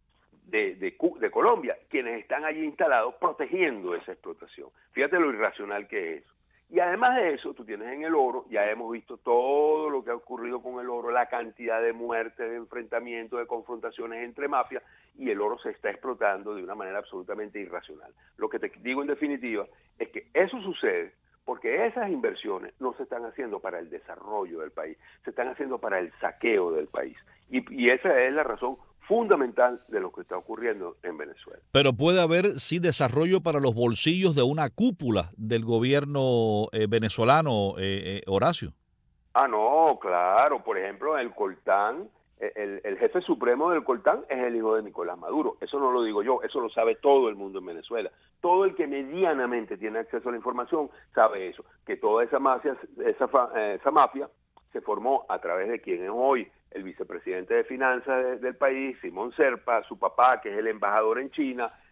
de, de, de Colombia, quienes están allí instalados protegiendo esa explotación. Fíjate lo irracional que es eso. Y además de eso, tú tienes en el oro, ya hemos visto todo lo que ha ocurrido con el oro, la cantidad de muertes, de enfrentamientos, de confrontaciones entre mafias, y el oro se está explotando de una manera absolutamente irracional. Lo que te digo en definitiva es que eso sucede porque esas inversiones no se están haciendo para el desarrollo del país, se están haciendo para el saqueo del país. Y, y esa es la razón fundamental de lo que está ocurriendo en Venezuela. Pero puede haber, sí, desarrollo para los bolsillos de una cúpula del gobierno eh, venezolano, eh, eh, Horacio. Ah, no, claro. Por ejemplo, el coltán, el, el jefe supremo del coltán es el hijo de Nicolás Maduro. Eso no lo digo yo, eso lo sabe todo el mundo en Venezuela. Todo el que medianamente tiene acceso a la información sabe eso, que toda esa mafia, esa, esa mafia se formó a través de quien es hoy el vicepresidente de finanzas de, del país, Simón Serpa, su papá, que es el embajador en China,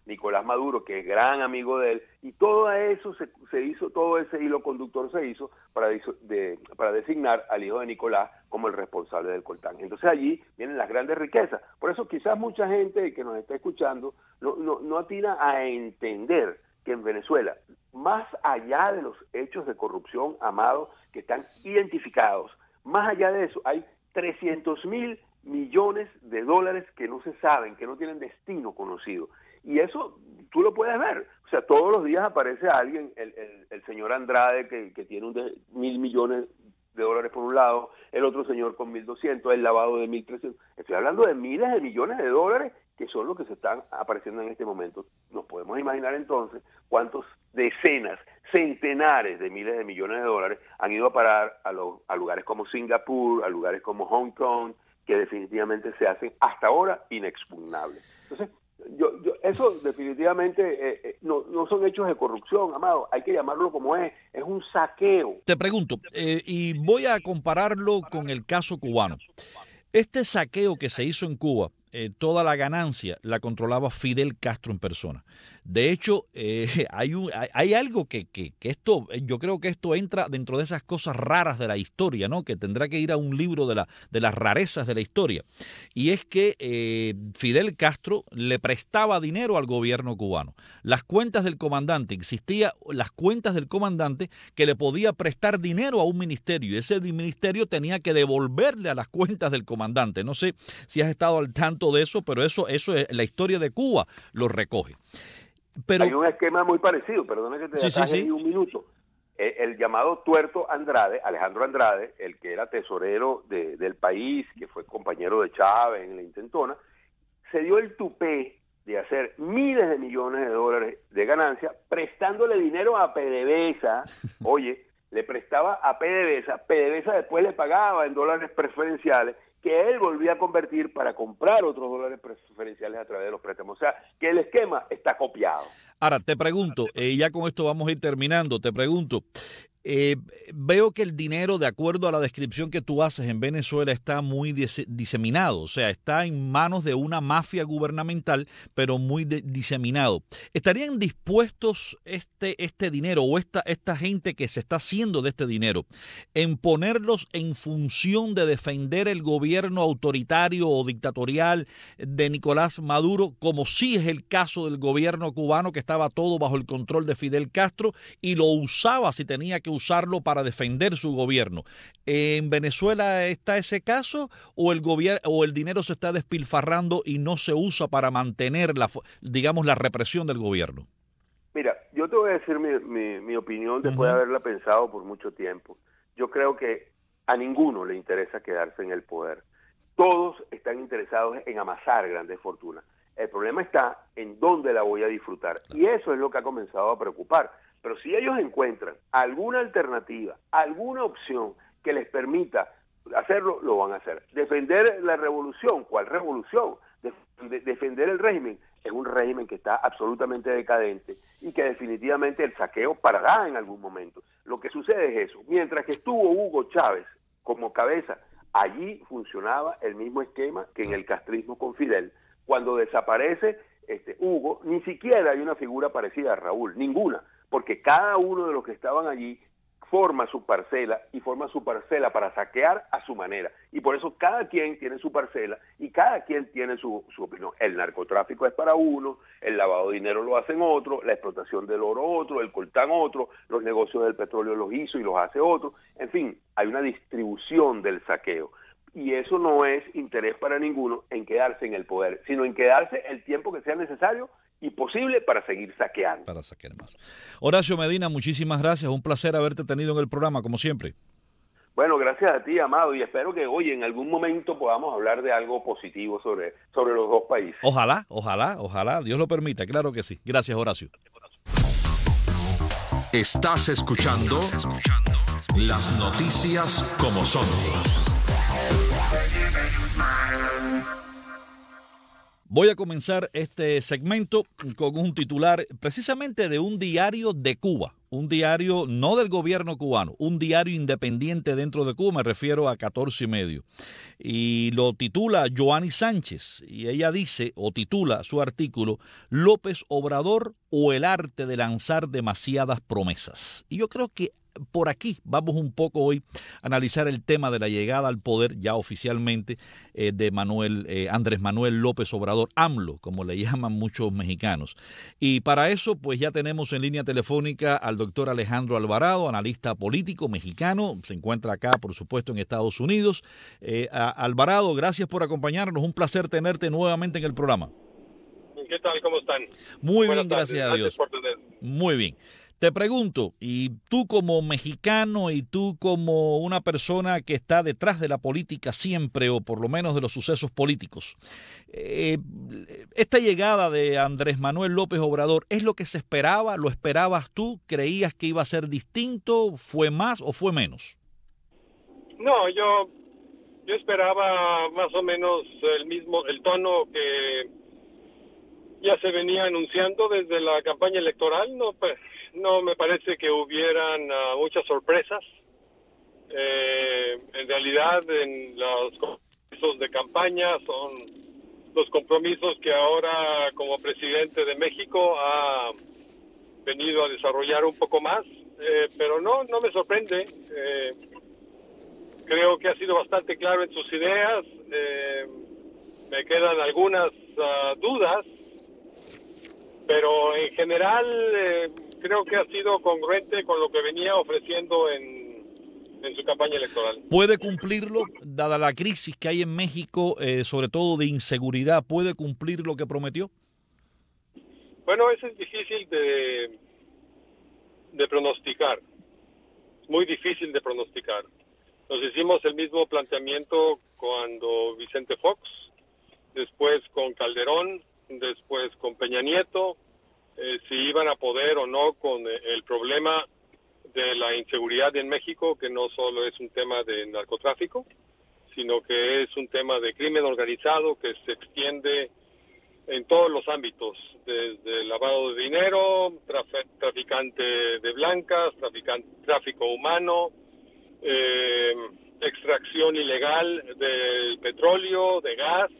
Nicolás Maduro, que es gran amigo de él, y todo eso se, se hizo, todo ese hilo conductor se hizo para, de, para designar al hijo de Nicolás como el responsable del coltán. Entonces allí vienen las grandes riquezas. Por eso quizás mucha gente que nos está escuchando no, no, no atina a entender que en Venezuela, más allá de los hechos de corrupción, Amado, que están identificados, más allá de eso, hay trescientos mil millones de dólares que no se saben, que no tienen destino conocido. Y eso tú lo puedes ver. O sea, todos los días aparece alguien, el, el, el señor Andrade, que, que tiene un de, mil millones de dólares por un lado, el otro señor con mil doscientos, el lavado de mil trescientos. Estoy hablando de miles de millones de dólares que son los que se están apareciendo en este momento. Nos podemos imaginar entonces cuántos decenas, centenares de miles de millones de dólares han ido a parar a, los, a lugares como Singapur, a lugares como Hong Kong, que definitivamente se hacen hasta ahora inexpugnables. Entonces, yo, yo, eso definitivamente eh, eh, no, no son hechos de corrupción, Amado, hay que llamarlo como es, es un saqueo. Te pregunto, eh, y voy a compararlo con el caso cubano. Este saqueo que se hizo en Cuba, eh, toda la ganancia la controlaba Fidel Castro en persona. De hecho, eh, hay, un, hay, hay algo que, que, que esto, yo creo que esto entra dentro de esas cosas raras de la historia, ¿no? Que tendrá que ir a un libro de, la, de las rarezas de la historia. Y es que eh, Fidel Castro le prestaba dinero al gobierno cubano. Las cuentas del comandante, existía las cuentas del comandante que le podía prestar dinero a un ministerio. Y ese ministerio tenía que devolverle a las cuentas del comandante. No sé si has estado al tanto de eso, pero eso, eso es la historia de Cuba, lo recoge. Pero hay un esquema muy parecido, perdona que te sí, detalle sí, sí. un minuto. El, el llamado Tuerto Andrade, Alejandro Andrade, el que era tesorero de, del país, que fue compañero de Chávez en la intentona, se dio el tupé de hacer miles de millones de dólares de ganancia prestándole dinero a PDVSA. Oye, le prestaba a PDVSA, PDVSA después le pagaba en dólares preferenciales, que él volvía a convertir para comprar otros dólares preferenciales a través de los préstamos. O sea, que el esquema está copiado. Ahora, te pregunto, eh, ya con esto vamos a ir terminando, te pregunto, eh, veo que el dinero, de acuerdo a la descripción que tú haces en Venezuela, está muy dis diseminado, o sea, está en manos de una mafia gubernamental, pero muy diseminado. ¿Estarían dispuestos este, este dinero o esta, esta gente que se está haciendo de este dinero en ponerlos en función de defender el gobierno autoritario o dictatorial de Nicolás Maduro, como sí es el caso del gobierno cubano, que estaba todo bajo el control de Fidel Castro y lo usaba si tenía que usarlo para defender su gobierno? ¿En Venezuela está ese caso o el gobierno o el dinero se está despilfarrando y no se usa para mantener la, digamos, la represión del gobierno? Mira, yo te voy a decir mi, mi, mi opinión después uh-huh. de haberla pensado por mucho tiempo. Yo creo que a ninguno le interesa quedarse en el poder. Todos están interesados en amasar grandes fortunas. El problema está en dónde la voy a disfrutar. Y eso es lo que ha comenzado a preocupar. Pero si ellos encuentran alguna alternativa, alguna opción que les permita hacerlo, lo van a hacer. Defender la revolución, ¿cuál revolución? De, defender el régimen, es un régimen que está absolutamente decadente y que definitivamente el saqueo parará en algún momento. Lo que sucede es eso. Mientras que estuvo Hugo Chávez como cabeza, allí funcionaba el mismo esquema que en el castrismo con Fidel. Cuando desaparece este, Hugo, ni siquiera hay una figura parecida a Raúl, ninguna, porque cada uno de los que estaban allí forma su parcela y forma su parcela para saquear a su manera. Y por eso cada quien tiene su parcela y cada quien tiene su, su opinión. El narcotráfico es para uno, el lavado de dinero lo hacen otro, la explotación del oro otro, el coltán otro, los negocios del petróleo los hizo y los hace otro. En fin, hay una distribución del saqueo. Y eso no es interés para ninguno en quedarse en el poder, sino en quedarse el tiempo que sea necesario y posible para seguir saqueando. Para saquear más. Horacio Medina, muchísimas gracias. Un placer haberte tenido en el programa, como siempre. Bueno, gracias a ti, Amado, y espero que hoy en algún momento podamos hablar de algo positivo sobre, sobre los dos países. Ojalá, ojalá, ojalá, Dios lo permita, claro que sí. Gracias, Horacio. Estás escuchando las noticias como son. Voy a comenzar este segmento con un titular precisamente de un diario de Cuba. un diario no del gobierno cubano, un diario independiente dentro de Cuba, me refiero a catorce y medio. Y lo titula Joanny Sánchez, y ella dice, o titula su artículo, López Obrador o el arte de lanzar demasiadas promesas. Y yo creo que por aquí vamos un poco hoy a analizar el tema de la llegada al poder ya oficialmente eh, de Manuel eh, Andrés Manuel López Obrador, AMLO, como le llaman muchos mexicanos. Y para eso, pues ya tenemos en línea telefónica al doctor Alejandro Alvarado, analista político mexicano, se encuentra acá, por supuesto, en Estados Unidos. Eh, a, Alvarado, gracias por acompañarnos, un placer tenerte nuevamente en el programa. ¿Qué tal? ¿Cómo están? Muy Buenas bien, tardes. gracias a Dios. Muy bien. Te pregunto, y tú como mexicano y tú como una persona que está detrás de la política siempre, o por lo menos de los sucesos políticos, eh, esta llegada de Andrés Manuel López Obrador, ¿es lo que se esperaba? ¿Lo esperabas tú? ¿Creías que iba a ser distinto? ¿Fue más o fue menos? No, yo, yo esperaba más o menos el mismo, el tono que ya se venía anunciando desde la campaña electoral. No, pues, no me parece que hubieran uh, muchas sorpresas. Eh, en realidad, en los compromisos de campaña son los compromisos que ahora, como presidente de México, ha venido a desarrollar un poco más. Eh, pero no, no me sorprende. Eh, creo que ha sido bastante claro en sus ideas. Eh, me quedan algunas uh, dudas, pero en general eh, creo que ha sido congruente con lo que venía ofreciendo en, en su campaña electoral. ¿Puede cumplirlo, dada la crisis que hay en México, eh, sobre todo de inseguridad, puede cumplir lo que prometió? Bueno, eso es difícil de, de pronosticar, muy difícil de pronosticar. Nos hicimos el mismo planteamiento cuando Vicente Fox, después con Calderón, después con Peña Nieto, eh, si iban a poder o no con el problema de la inseguridad en México, que no solo es un tema de narcotráfico, sino que es un tema de crimen organizado que se extiende en todos los ámbitos, desde lavado de dinero, traf- traficante de blancas, traficante, tráfico humano, eh, extracción ilegal del petróleo, de gas,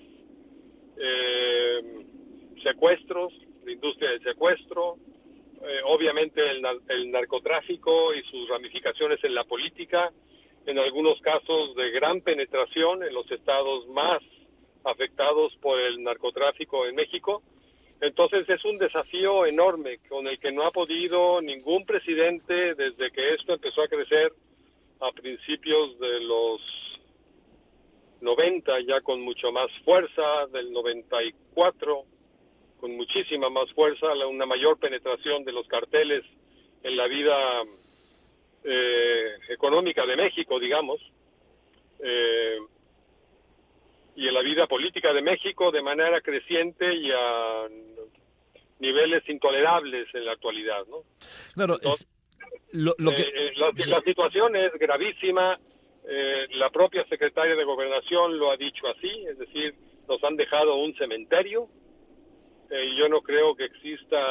eh, secuestros, la industria del secuestro, eh, obviamente el, el narcotráfico y sus ramificaciones en la política, en algunos casos de gran penetración en los estados más afectados por el narcotráfico en México. Entonces es un desafío enorme con el que no ha podido ningún presidente desde que esto empezó a crecer a principios de los noventa, ya con mucho más fuerza, del noventa y cuatro, con muchísima más fuerza, una mayor penetración de los carteles en la vida eh, económica de México, digamos, eh, y en la vida política de México de manera creciente y a niveles intolerables en la actualidad, ¿no? Claro, Entonces, es lo, lo que... eh, la, la situación es gravísima. Eh, la propia secretaria de Gobernación lo ha dicho así, es decir, nos han dejado un cementerio. Eh, yo no creo que exista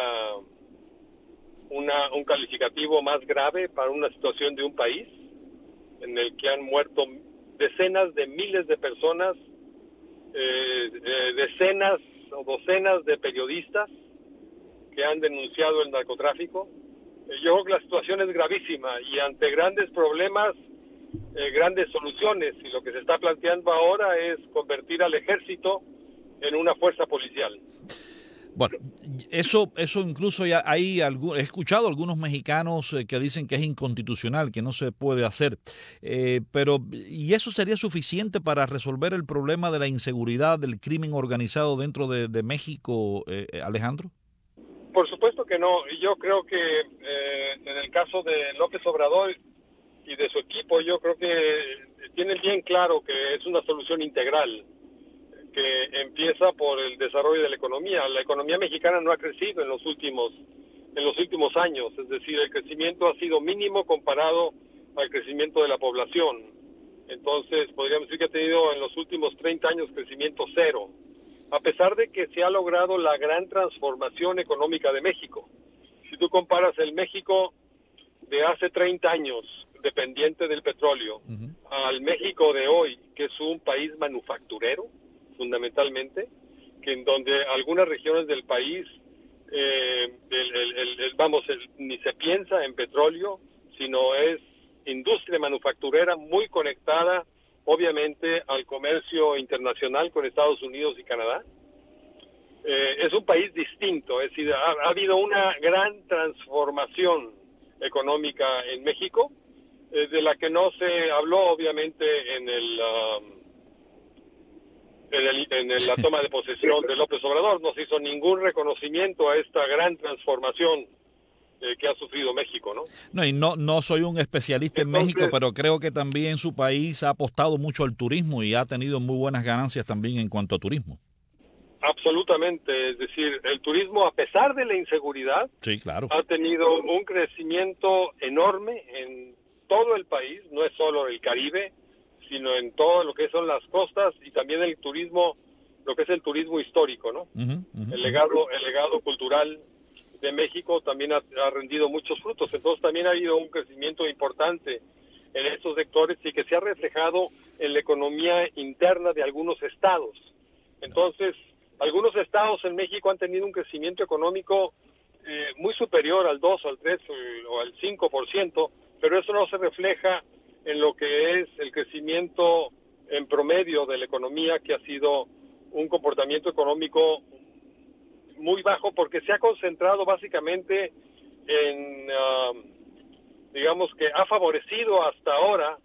una, un calificativo más grave para una situación de un país en el que han muerto decenas de miles de personas, eh, eh, decenas o docenas de periodistas que han denunciado el narcotráfico. Eh, yo creo que la situación es gravísima y ante grandes problemas, eh, grandes soluciones, y lo que se está planteando ahora es convertir al ejército en una fuerza policial. Bueno, eso eso incluso ya hay algún, he escuchado algunos mexicanos que dicen que es inconstitucional, que no se puede hacer, eh, pero ¿y eso sería suficiente para resolver el problema de la inseguridad, del crimen organizado dentro de, de México, eh, Alejandro? Por supuesto que no. Yo creo que eh, en el caso de López Obrador y de su equipo, yo creo que tienen bien claro que es una solución integral, que empieza por el desarrollo de la economía. La economía mexicana no ha crecido en los últimos en los últimos años, es decir, el crecimiento ha sido mínimo comparado al crecimiento de la población. Entonces, podríamos decir que ha tenido en los últimos treinta años crecimiento cero, a pesar de que se ha logrado la gran transformación económica de México. Si tú comparas el México de hace treinta años, dependiente del petróleo, uh-huh. al México de hoy, que es un país manufacturero, fundamentalmente, que en donde algunas regiones del país, eh, el, el, el, el, vamos, el, ni se piensa en petróleo, sino es industria manufacturera muy conectada, obviamente, al comercio internacional con Estados Unidos y Canadá. Eh, es un país distinto, es decir, ha, ha habido una gran transformación económica en México, eh, de la que no se habló, obviamente, en el... Um, En, el, en el, la toma de posesión de López Obrador. No se hizo ningún reconocimiento a esta gran transformación eh, que ha sufrido México, ¿no? No, y no, no soy un especialista Entonces, en México, pero creo que también su país ha apostado mucho al turismo y ha tenido muy buenas ganancias también en cuanto a turismo. Absolutamente, es decir, el turismo, a pesar de la inseguridad, sí, claro, ha tenido un crecimiento enorme en todo el país, no es solo el Caribe, sino en todo lo que son las costas y también el turismo, lo que es el turismo histórico, ¿no? Uh-huh, uh-huh. El legado, el legado cultural de México también ha, ha rendido muchos frutos. Entonces también ha habido un crecimiento importante en estos sectores y que se ha reflejado en la economía interna de algunos estados. Entonces, algunos estados en México han tenido un crecimiento económico eh, muy superior al dos, al tres o al cinco por ciento, pero eso no se refleja en lo que es el crecimiento en promedio de la economía, que ha sido un comportamiento económico muy bajo porque se ha concentrado básicamente en, uh, digamos que ha favorecido hasta ahora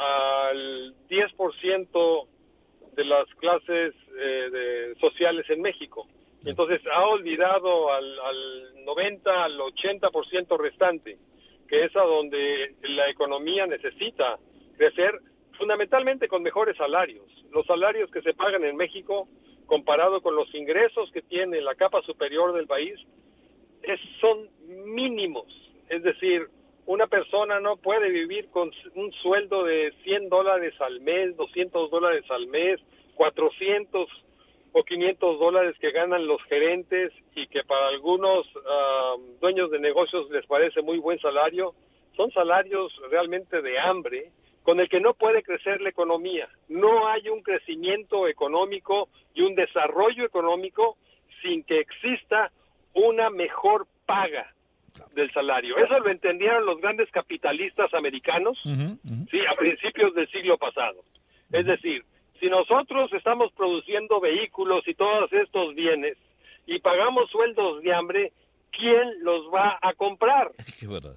al diez por ciento de las clases eh, de, sociales en México. Entonces ha olvidado al, al noventa, al ochenta por ciento restante, que es a donde la economía necesita crecer, fundamentalmente con mejores salarios. Los salarios que se pagan en México, comparado con los ingresos que tiene la capa superior del país, es, son mínimos. Es decir, una persona no puede vivir con un sueldo de cien dólares al mes, doscientos dólares al mes, cuatrocientos o quinientos dólares que ganan los gerentes y que para algunos uh, dueños de negocios les parece muy buen salario. Son salarios realmente de hambre con el que no puede crecer la economía. No hay un crecimiento económico y un desarrollo económico sin que exista una mejor paga del salario. Eso lo entendieron los grandes capitalistas americanos, uh-huh, uh-huh. sí, a principios del siglo pasado. Es decir, si nosotros estamos produciendo vehículos y todos estos bienes y pagamos sueldos de hambre, ¿quién los va a comprar? Es verdad.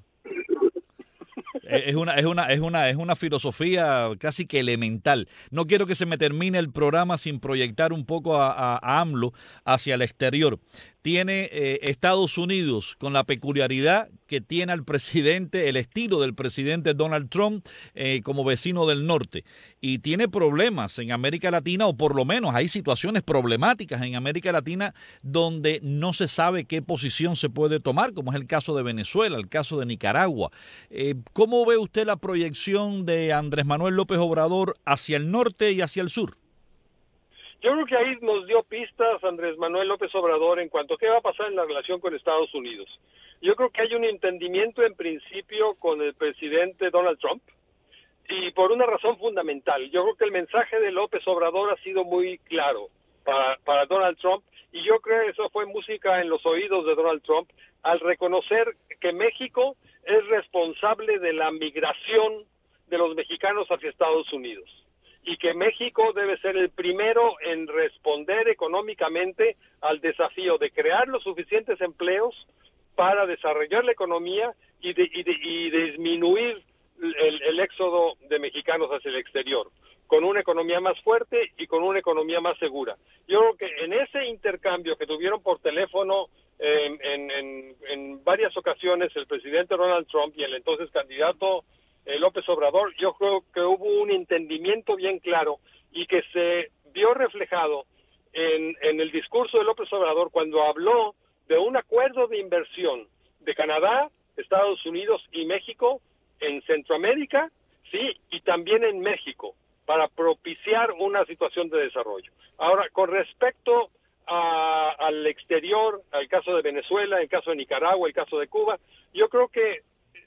Es una, es una, es una, es una filosofía casi que elemental. No quiero que se me termine el programa sin proyectar un poco a, a, a AMLO hacia el exterior. Tiene eh, Estados Unidos con la peculiaridad que tiene al presidente, el estilo del presidente Donald Trump eh, como vecino del norte. Y tiene problemas en América Latina, o por lo menos hay situaciones problemáticas en América Latina donde no se sabe qué posición se puede tomar, como es el caso de Venezuela, el caso de Nicaragua. Eh, ¿Cómo ve usted la proyección de Andrés Manuel López Obrador hacia el norte y hacia el sur? Yo creo que ahí nos dio pistas Andrés Manuel López Obrador en cuanto a qué va a pasar en la relación con Estados Unidos. Yo creo que hay un entendimiento en principio con el presidente Donald Trump y por una razón fundamental. Yo creo que el mensaje de López Obrador ha sido muy claro para, para Donald Trump y yo creo que eso fue música en los oídos de Donald Trump al reconocer que México es responsable de la migración de los mexicanos hacia Estados Unidos. Y que México debe ser el primero en responder económicamente al desafío de crear los suficientes empleos para desarrollar la economía y, de, y, de, y disminuir el, el éxodo de mexicanos hacia el exterior, con una economía más fuerte y con una economía más segura. Yo creo que en ese intercambio que tuvieron por teléfono eh, en, en, en varias ocasiones el presidente Donald Trump y el entonces candidato Eh, López Obrador, yo creo que hubo un entendimiento bien claro y que se vio reflejado en, en el discurso de López Obrador cuando habló de un acuerdo de inversión de Canadá, Estados Unidos y México en Centroamérica, sí, y también en México, para propiciar una situación de desarrollo. Ahora, con respecto a, al exterior, al caso de Venezuela, el caso de Nicaragua, el caso de Cuba, yo creo que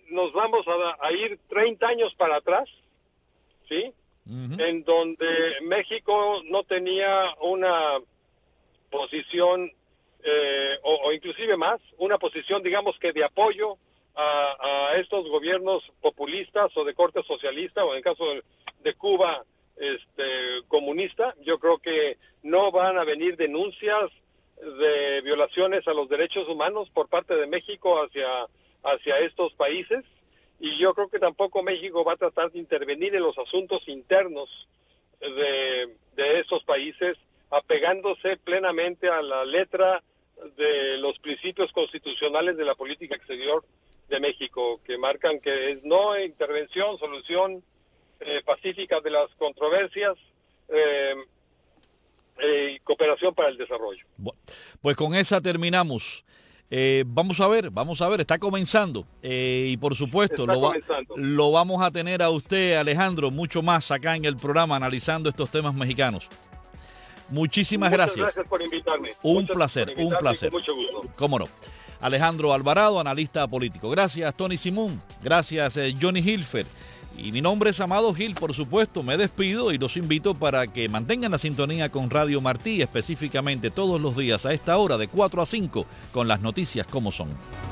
nos vamos a, a ir treinta años para atrás, ¿sí? Uh-huh. En donde México no tenía una posición, eh, o, o inclusive más, una posición, digamos que de apoyo a, a estos gobiernos populistas o de corte socialista, o en el caso de, de Cuba, este, comunista. Yo creo que no van a venir denuncias de violaciones a los derechos humanos por parte de México hacia, hacia estos países, y yo creo que tampoco México va a tratar de intervenir en los asuntos internos de, de estos países, apegándose plenamente a la letra de los principios constitucionales de la política exterior de México, que marcan que es no intervención, solución eh, pacífica de las controversias, eh, eh, cooperación para el desarrollo. Bueno, pues con esa terminamos. Eh, vamos a ver, vamos a ver, está comenzando eh, y por supuesto lo, va, lo vamos a tener a usted, Alejandro, mucho más acá en el programa analizando estos temas mexicanos. Muchísimas Muchas gracias. gracias por invitarme. Un Muchas placer, por un placer. Con mucho gusto. Cómo no. Alejandro Alvarado, analista político. Gracias, Tony Simón. Gracias, eh, Johnny Hilfer. Y mi nombre es Amado Gil, por supuesto. Me despido y los invito para que mantengan la sintonía con Radio Martí, específicamente todos los días a esta hora de cuatro a cinco, con las noticias como son.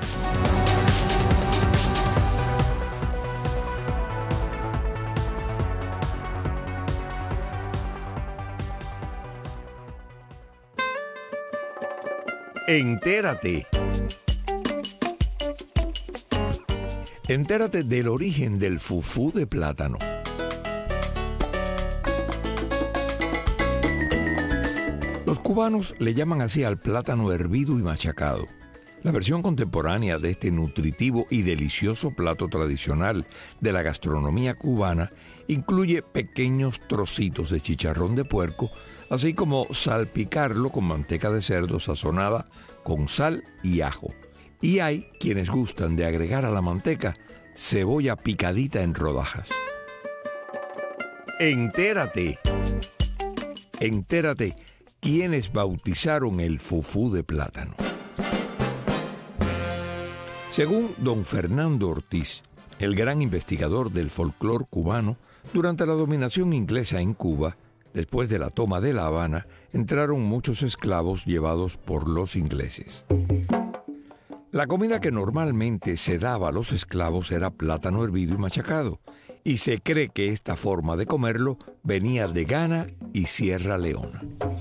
Entérate. Entérate del origen del fufú de plátano. Los cubanos le llaman así al plátano hervido y machacado. La versión contemporánea de este nutritivo y delicioso plato tradicional de la gastronomía cubana incluye pequeños trocitos de chicharrón de puerco, así como salpicarlo con manteca de cerdo sazonada con sal y ajo. Y hay quienes gustan de agregar a la manteca cebolla picadita en rodajas. Entérate. Entérate quiénes bautizaron el fufú de plátano. Según don Fernando Ortiz, el gran investigador del folclore cubano, durante la dominación inglesa en Cuba, después de la toma de La Habana, entraron muchos esclavos llevados por los ingleses. La comida que normalmente se daba a los esclavos era plátano hervido y machacado, y se cree que esta forma de comerlo venía de Ghana y Sierra Leona.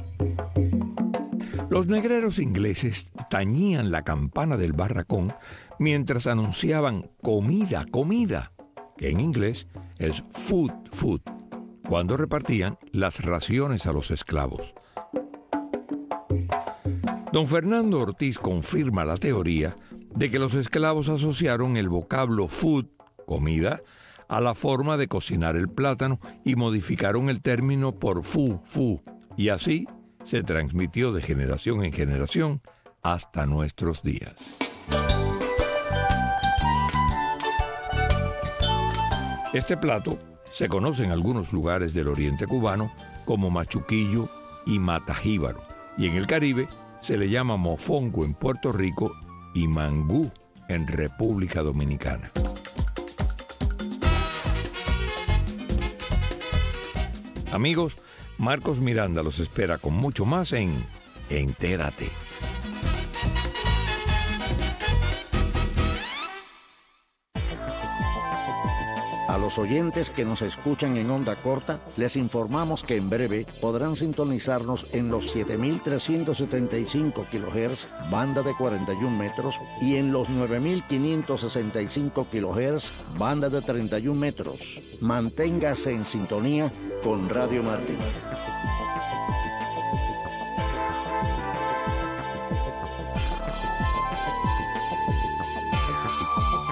Los negreros ingleses tañían la campana del barracón mientras anunciaban comida, comida, que en inglés es food, food, cuando repartían las raciones a los esclavos. Don Fernando Ortiz confirma la teoría de que los esclavos asociaron el vocablo food, comida, a la forma de cocinar el plátano y modificaron el término por fu, fu, y así se transmitió de generación en generación hasta nuestros días. Este plato se conoce en algunos lugares del oriente cubano como machuquillo y matajíbaro, y en el Caribe se le llama mofongo en Puerto Rico y mangú en República Dominicana. Amigos, Marcos Miranda los espera con mucho más en Entérate. A los oyentes que nos escuchan en onda corta, les informamos que en breve podrán sintonizarnos en los siete mil trescientos setenta y cinco kilohertz, banda de cuarenta y un metros, y en los nueve mil quinientos sesenta y cinco kilohertz, banda de treinta y un metros. Manténgase en sintonía con Radio Martí.